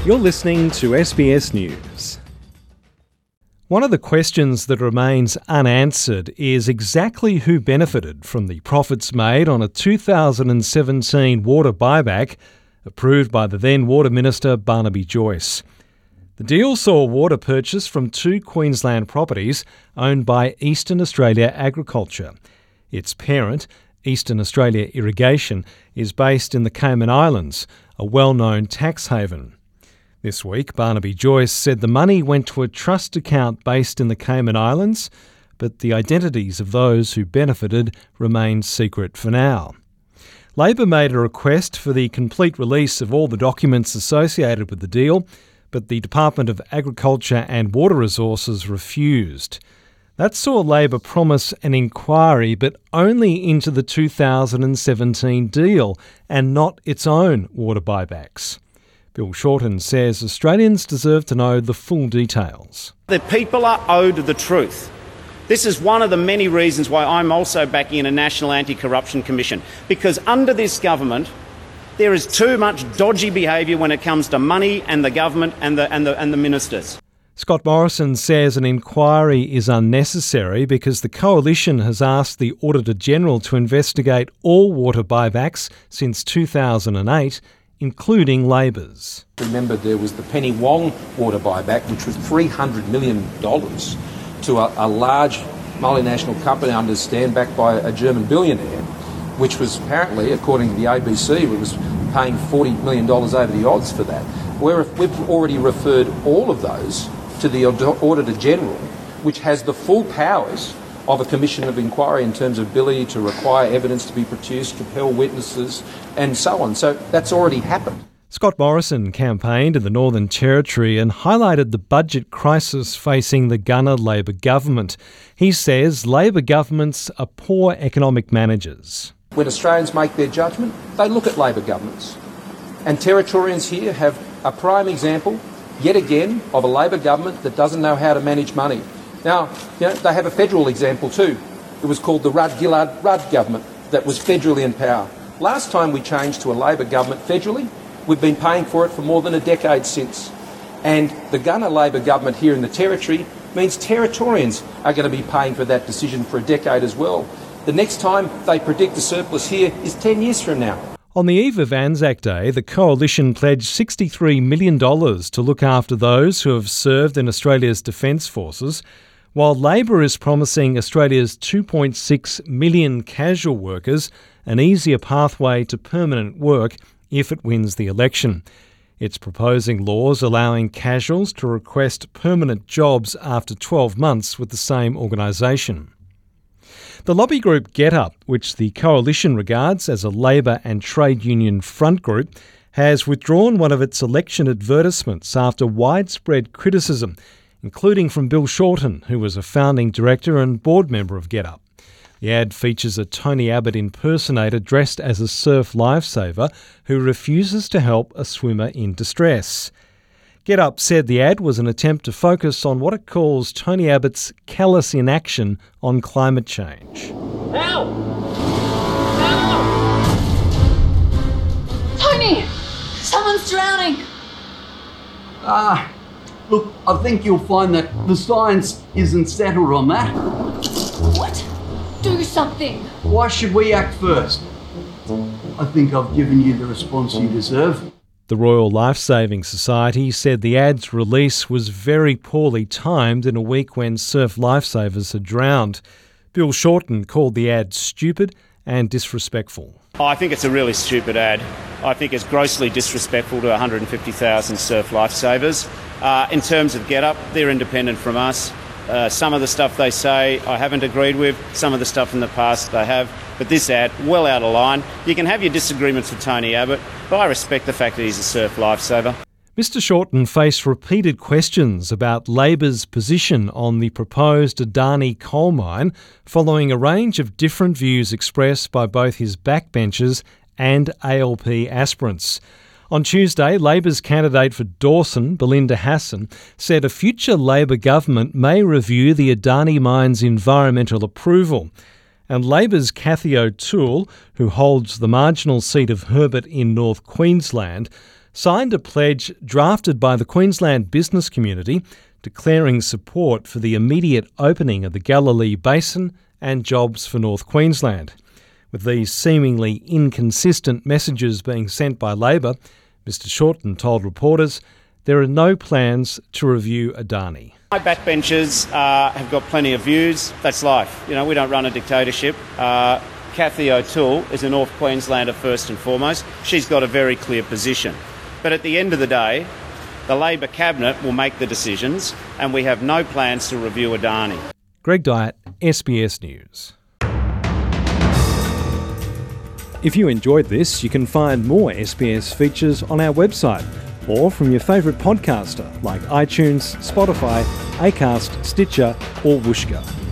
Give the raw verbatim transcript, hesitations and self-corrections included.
You're listening to S B S News. One of the questions that remains unanswered is exactly who benefited from the profits made on a two thousand seventeen water buyback approved by the then Water Minister Barnaby Joyce. The deal saw water purchase from two Queensland properties owned by Eastern Australia Agriculture. Its parent, Eastern Australia Irrigation, is based in the Cayman Islands, a well-known tax haven. This week, Barnaby Joyce said the money went to a trust account based in the Cayman Islands, but the identities of those who benefited remain secret for now. Labor made a request for the complete release of all the documents associated with the deal, but the Department of Agriculture and Water Resources refused. That saw Labor promise an inquiry, but only into the two thousand seventeen deal and not its own water buybacks. Bill Shorten says Australians deserve to know the full details. The people are owed the truth. This is one of the many reasons why I'm also backing a National Anti-Corruption Commission, because under this government there is too much dodgy behaviour when it comes to money and the government and the, and the, and the ministers. Scott Morrison says an inquiry is unnecessary because the Coalition has asked the Auditor-General to investigate all water buybacks since two thousand eight, including Labor's. Remember, there was the Penny Wong water buyback, which was three hundred million dollars to a, a large multinational company, I understand, backed by a German billionaire, which was apparently, according to the A B C, it was paying forty million dollars over the odds for that. Where we've already referred all of those to the Auditor-General, which has the full powers of a commission of inquiry in terms of ability to require evidence to be produced, compel witnesses, and so on. So that's already happened. Scott Morrison campaigned in the Northern Territory and highlighted the budget crisis facing the Gunner Labor government. He says Labor governments are poor economic managers. When Australians make their judgment, they look at Labor governments. And Territorians here have a prime example, yet again, of a Labor government that doesn't know how to manage money. Now, you know, they have a federal example too. It was called the Rudd-Gillard-Rudd government that was federally in power. Last time we changed to a Labor government federally, we've been paying for it for more than a decade since. And the Gunner Labor government here in the Territory means Territorians are going to be paying for that decision for a decade as well. The next time they predict a surplus here is ten years from now. On the eve of Anzac Day, the Coalition pledged sixty-three million dollars to look after those who have served in Australia's Defence Forces, while Labor is promising Australia's two point six million casual workers an easier pathway to permanent work if it wins the election. It's proposing laws allowing casuals to request permanent jobs after twelve months with the same organisation. The lobby group GetUp, which the Coalition regards as a Labor and trade union front group, has withdrawn one of its election advertisements after widespread criticism, including from Bill Shorten, who was a founding director and board member of GetUp. The ad features a Tony Abbott impersonator dressed as a surf lifesaver who refuses to help a swimmer in distress. GetUp said the ad was an attempt to focus on what it calls Tony Abbott's callous inaction on climate change. Help! Help! Tony! Someone's drowning! Ah, look, I think you'll find that the science isn't settled on that. What? Do something! Why should we act first? I think I've given you the response you deserve. The Royal Lifesaving Society said the ad's release was very poorly timed in a week when surf lifesavers had drowned. Bill Shorten called the ad stupid and disrespectful. I think it's a really stupid ad. I think it's grossly disrespectful to one hundred fifty thousand surf lifesavers. Uh, in terms of GetUp, they're independent from us. Uh, some of the stuff they say I haven't agreed with, some of the stuff in the past they have, but this ad, well out of line. You can have your disagreements with Tony Abbott, but I respect the fact that he's a surf lifesaver. Mister Shorten faced repeated questions about Labor's position on the proposed Adani coal mine following a range of different views expressed by both his backbenchers and A L P aspirants. On Tuesday, Labor's candidate for Dawson, Belinda Hassan, said a future Labor government may review the Adani mine's environmental approval. And Labor's Cathy O'Toole, who holds the marginal seat of Herbert in North Queensland, signed a pledge drafted by the Queensland business community declaring support for the immediate opening of the Galilee Basin and jobs for North Queensland. With these seemingly inconsistent messages being sent by Labor, Mister Shorten told reporters there are no plans to review Adani. My backbenchers uh, have got plenty of views. That's life. You know, we don't run a dictatorship. Uh, Cathy O'Toole is a North Queenslander first and foremost. She's got a very clear position. But at the end of the day, the Labor cabinet will make the decisions, and we have no plans to review Adani. Greg Dyett, S B S News. If you enjoyed this, you can find more S B S features on our website or from your favourite podcaster like iTunes, Spotify, Acast, Stitcher or Whooshkaa.